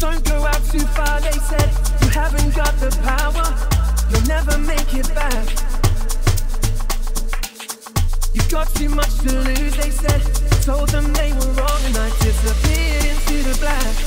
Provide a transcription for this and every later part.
Don't go out too far, they said. You haven't got the power. You'll never make it back. You've got too much to lose, they said. Told them they were wrong and I disappeared into the black.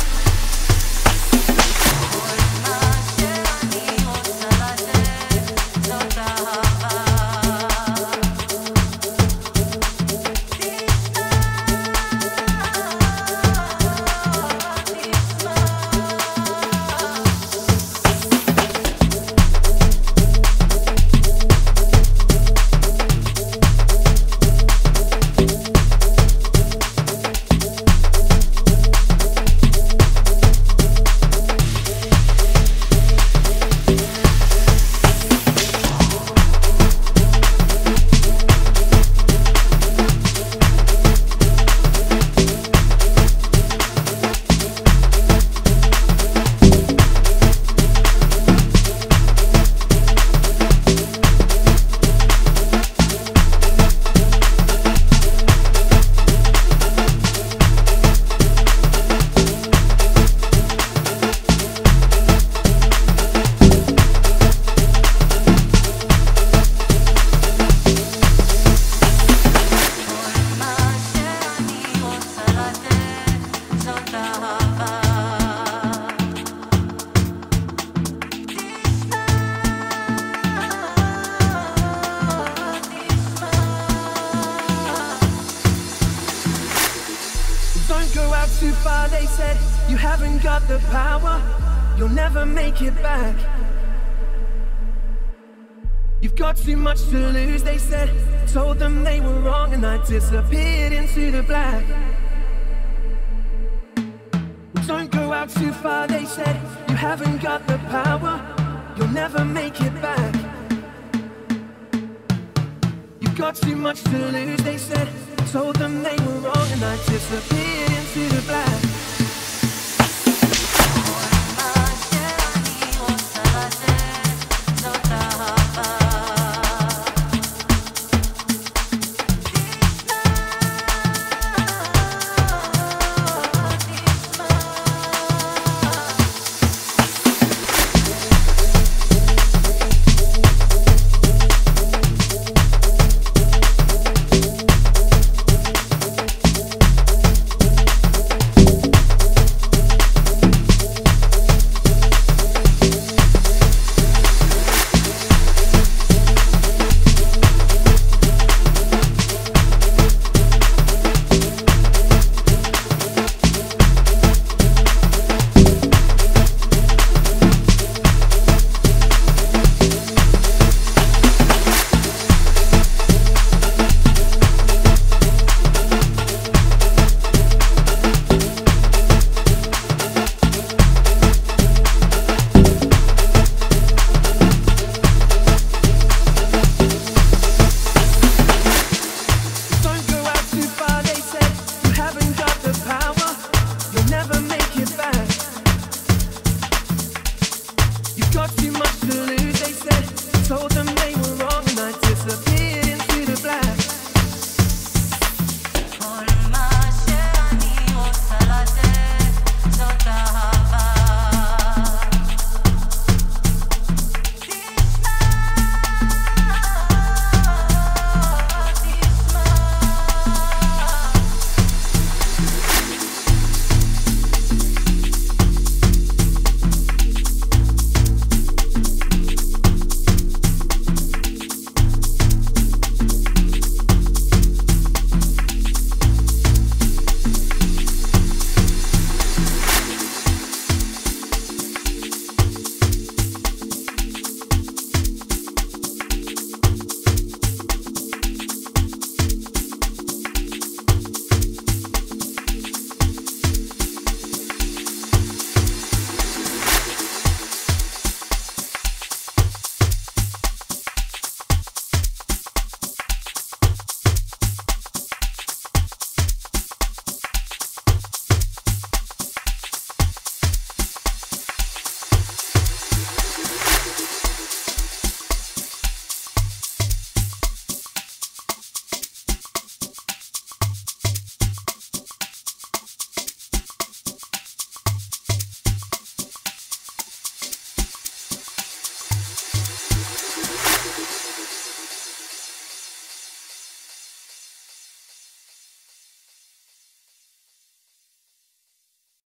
Don't go out too far, they said. You haven't got the power. You'll never make it back. You've got too much to lose, they said. Told them they were wrong and I disappeared into the black. Don't go out too far, they said. You haven't got the power. You'll never make it back. You've got too much to lose, they said. Told them they were wrong and I disappeared into the black.